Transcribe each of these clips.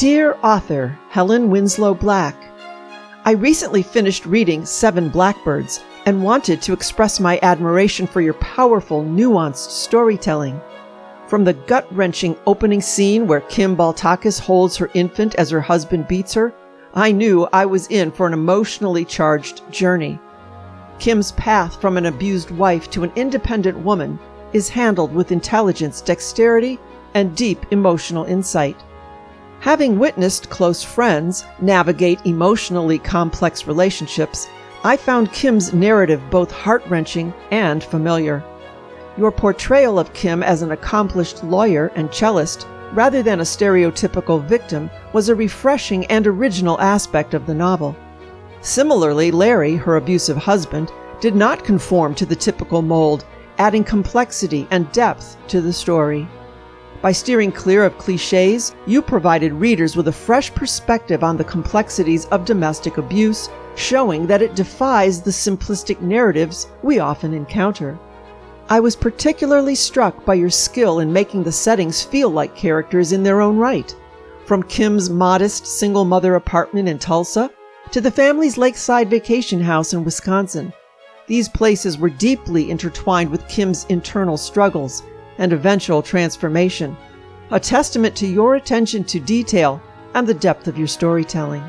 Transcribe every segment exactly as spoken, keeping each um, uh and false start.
Dear author Helen Winslow Black, I recently finished reading Seven Blackbirds and wanted to express my admiration for your powerful, nuanced storytelling. From the gut-wrenching opening scene where Kim Baltakis holds her infant as her husband beats her, I knew I was in for an emotionally charged journey. Kim's path from an abused wife to an independent woman is handled with intelligence, dexterity, and deep emotional insight. Having witnessed close friends navigate emotionally complex relationships, I found Kim's narrative both heart-wrenching and familiar. Your portrayal of Kim as an accomplished lawyer and cellist, rather than a stereotypical victim, was a refreshing and original aspect of the novel. Similarly, Larry, her abusive husband, did not conform to the typical mold, adding complexity and depth to the story. By steering clear of cliches, you provided readers with a fresh perspective on the complexities of domestic abuse, showing that it defies the simplistic narratives we often encounter. I was particularly struck by your skill in making the settings feel like characters in their own right. From Kim's modest single-mother apartment in Tulsa to the family's lakeside vacation house in Wisconsin, these places were deeply intertwined with Kim's internal struggles and eventual transformation, a testament to your attention to detail and the depth of your storytelling.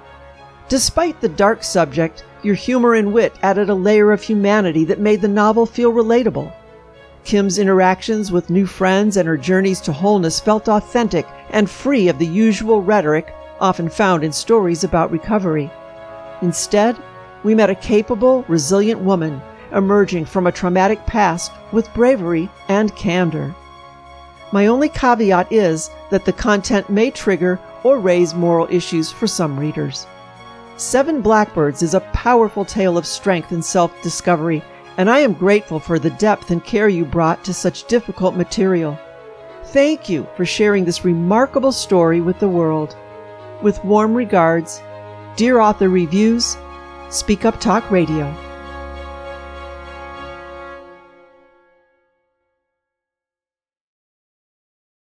Despite the dark subject, your humor and wit added a layer of humanity that made the novel feel relatable. Kim's interactions with new friends and her journeys to wholeness felt authentic and free of the usual rhetoric often found in stories about recovery. Instead, we met a capable, resilient woman emerging from a traumatic past with bravery and candor. My only caveat is that the content may trigger or raise moral issues for some readers. Seven Blackbirds is a powerful tale of strength and self-discovery, and I am grateful for the depth and care you brought to such difficult material. Thank you for sharing this remarkable story with the world. With warm regards, Dear Author Reviews, Speak Up Talk Radio.